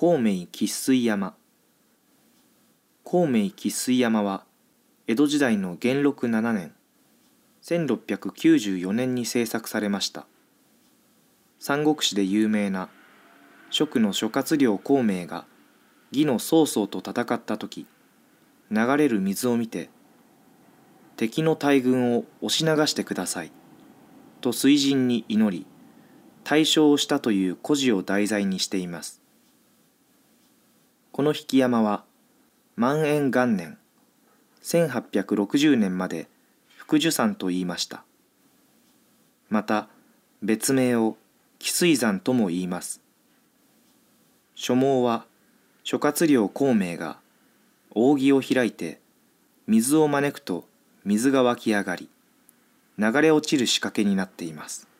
孔明喫水山。孔明喫水山は江戸時代の元禄7年1694年に制作されました。三国志で有名な蜀の諸葛亮孔明が魏の曹操と戦った時、流れる水を見て敵の大軍を押し流してくださいと水神に祈り、大勝をしたという故事を題材にしています。この引山は万延元年1860年まで福寿山と言いました。また別名を汽水山とも言います。所望は諸葛亮孔明が扇を開いて水を招くと水が湧き上がり、流れ落ちる仕掛けになっています。